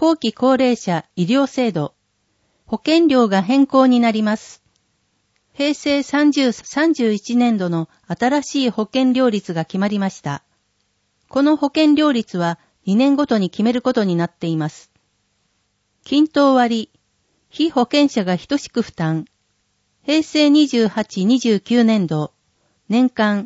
後期高齢者医療制度、保険料が変更になります。平成30-31年度の新しい保険料率が決まりました。この保険料率は2年ごとに決めることになっています。均等割、被保険者が等しく負担。平成28-29年度、年間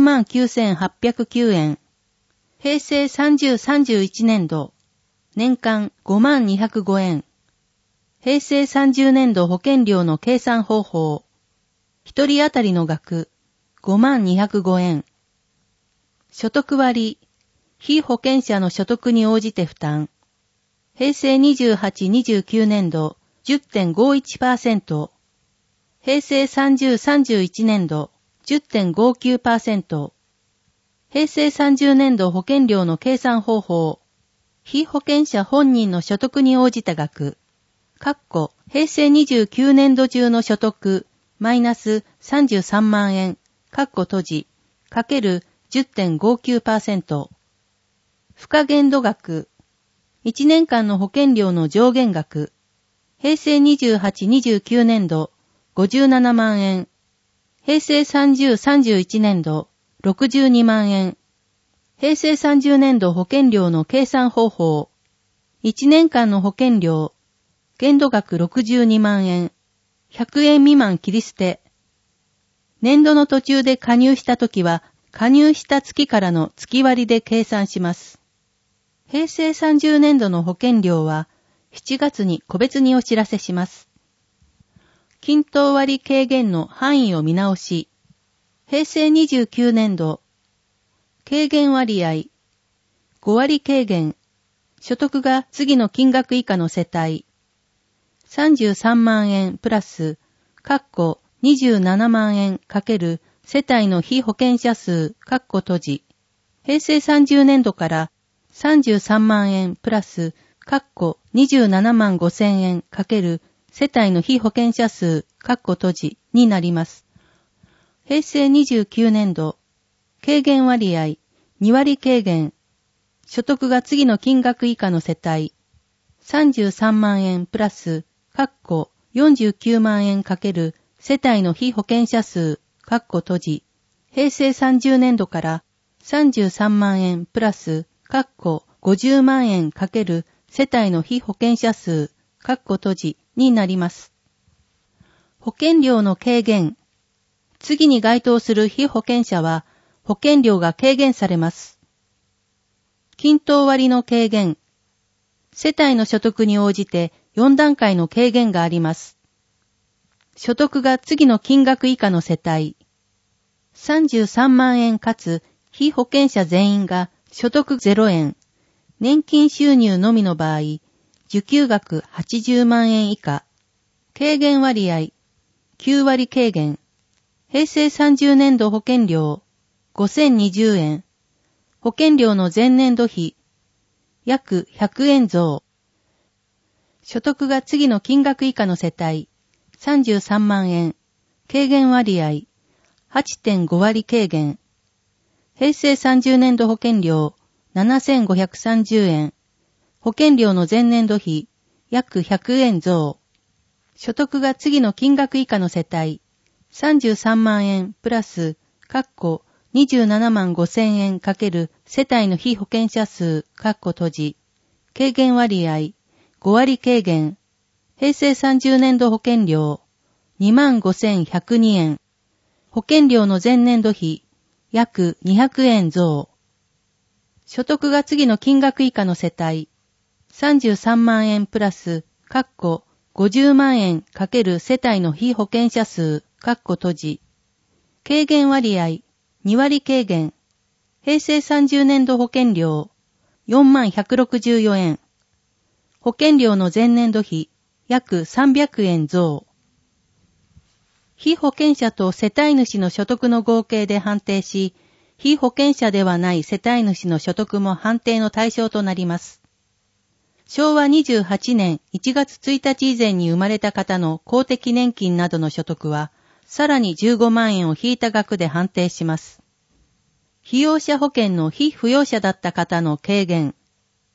49,809円。平成30-31年度、年間5205円。平成30年度保険料の計算方法。一人当たりの額、5205円。所得割、被保険者の所得に応じて負担。平成28-29年度、10.51%。平成30-31年度、10.59%。平成30年度保険料の計算方法。被保険者本人の所得に応じた額。平成29年度中の所得、マイナス33万円、閉じ、かける 10.59%。付加限度額。1年間の保険料の上限額。平成28-29年度、57万円。平成30-31年度、62万円。平成30年度保険料の計算方法。1年間の保険料。限度額62万円。100円未満切り捨て。年度の途中で加入したときは、加入した月からの月割で計算します。平成30年度の保険料は、7月に個別にお知らせします。均等割軽減の範囲を見直し。平成29年度。軽減割合。5割軽減。所得が次の金額以下の世帯。33万円プラス、27万円かける世帯の被保険者数、閉じ。平成30年度から33万円プラス、27万5千円かける世帯の被保険者数、閉じになります。平成29年度、軽減割合、2割軽減。所得が次の金額以下の世帯。33万円プラス、49万円かける世帯の被保険者数、閉じ。平成30年度から33万円プラス、50万円かける世帯の被保険者数、閉じになります。保険料の軽減。次に該当する被保険者は、保険料が軽減されます。均等割の軽減。世帯の所得に応じて4段階の軽減があります。所得が次の金額以下の世帯。33万円かつ被保険者全員が所得0円。年金収入のみの場合、受給額80万円以下。軽減割合。9割軽減。平成30年度保険料。5020円。保険料の前年度比。約100円増。所得が次の金額以下の世帯。33万円。軽減割合。8.5 割軽減。平成30年度保険料。7530円。保険料の前年度比。約100円増。所得が次の金額以下の世帯。33万円プラス、27万5千円かける世帯の被保険者数、閉じ。軽減割合、5割軽減。平成30年度保険料、25,102円。保険料の前年度比、約200円増。所得が次の金額以下の世帯、33万円プラス、50万円かける世帯の被保険者数、閉じ。軽減割合、2割軽減。平成30年度保険料、4164円。保険料の前年度比、約300円増。被保険者と世帯主の所得の合計で判定し、被保険者ではない世帯主の所得も判定の対象となります。昭和28年1月1日以前に生まれた方の公的年金などの所得は、さらに15万円を引いた額で判定します。被用者保険の被扶養者だった方の軽減。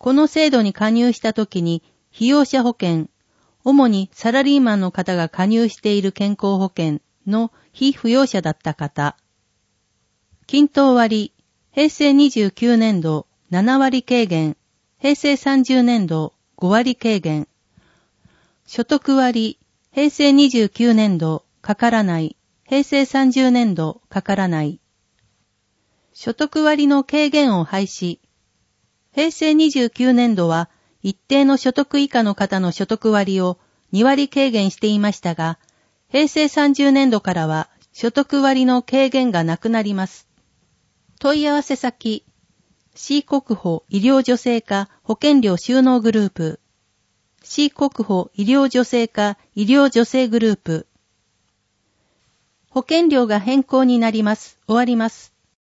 この制度に加入したときに、被用者保険、主にサラリーマンの方が加入している健康保険の被扶養者だった方。均等割、平成29年度7割軽減、平成30年度5割軽減。所得割、平成29年度かからない、平成30年度かからない。所得割の軽減を廃止。平成29年度は一定の所得以下の方の所得割を2割軽減していましたが、平成30年度からは所得割の軽減がなくなります。問い合わせ先、市国保医療助成課保険料収納グループ、市国保医療助成課医療助成グループ。保険料が変更になります。終わります。